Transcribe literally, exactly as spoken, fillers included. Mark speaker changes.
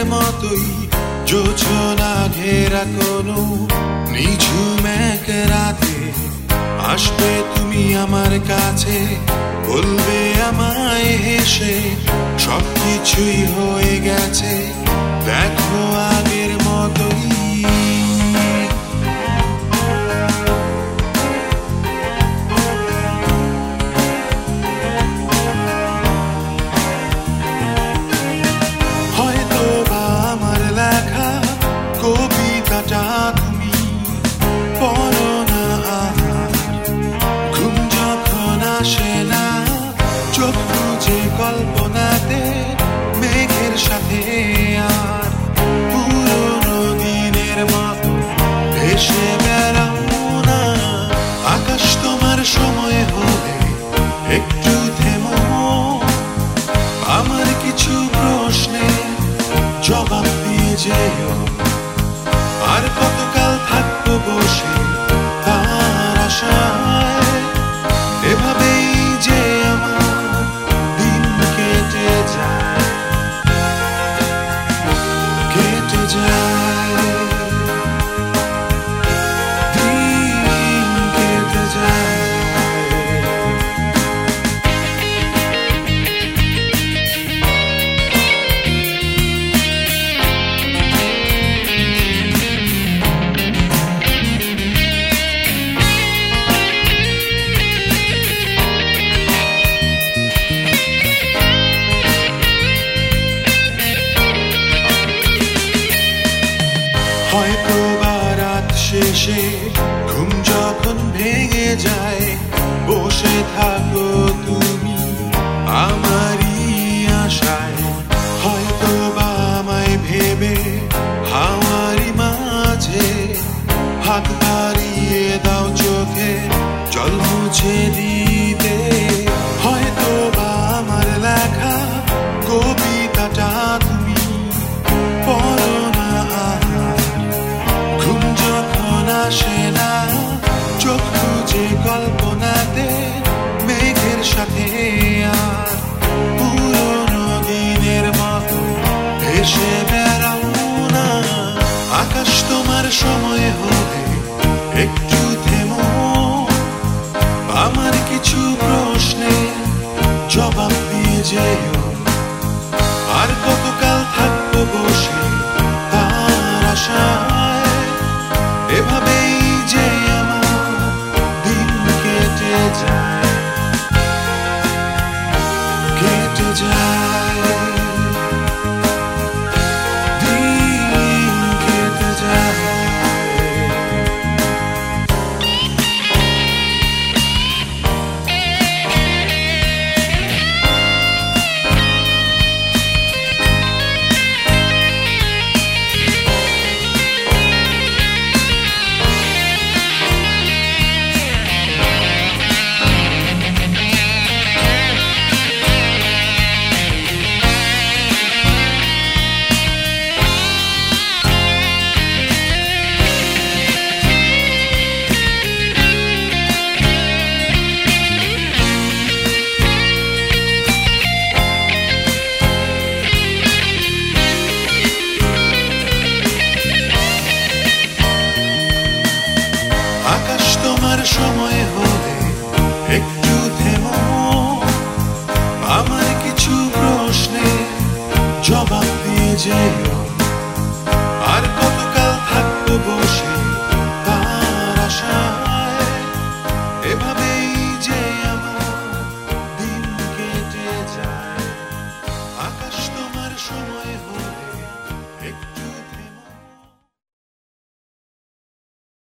Speaker 1: মতোই জোছনা ঘেরা কোনো নিঝুম এক রাতে আসবে তুমি আমার কাছে, বলবে আমায় হেসে সবকিছুই হয়ে গেছে, দেখো আগের মতোই। হয়তো বা আমার লেখা কবিতাটা তুমি পড়ো না, ঘুম যখন আসে না চোখ বুজে কল্পনাতে মেঘের সাথে আর পুরোনো দিনের মতো ভেসে বেড়াও না। আকাশ তোমার সময় হলে একটু থেমো, আমার কিছু প্রশ্নে জবাব দিয়ে যেও। আর কতকাল থাকবো বসে তার আশায়, এভাবেই যে আমার দিন কেটে যায়, কেটে যায়, দিন কেটে যায়। হয়তো বা রাত শেষে ঘুম যখন ভেঙে যায়, বসে থাকো তুমি আমারই আশায়। হয়তো বা আমায় ভেবে হাওয়ারি মাঝে হাত বাড়িয়ে দাও চোখে জল মুছে দিতে। হয়তো বা আমার লেখা কবিতাটা তুমি পড়ো না, ঘুম যখন আসে না চোখ বুজে কল্পনাতে মেঘের সাথে আর পুরোনো দিনের মতো ভেসে বেড়াও না। আকাশ তোমার সময় হলে একটু থেমো, আমার কিছু প্রশ্নে জবাব দিয়ে যেও। আর কতকাল থাকবো বসে তার আশায়, এভাবেই যে আমার দিন কেটে যায়, কেটে যায়, দিন কেটে যায়। আকাশ তোমার সময়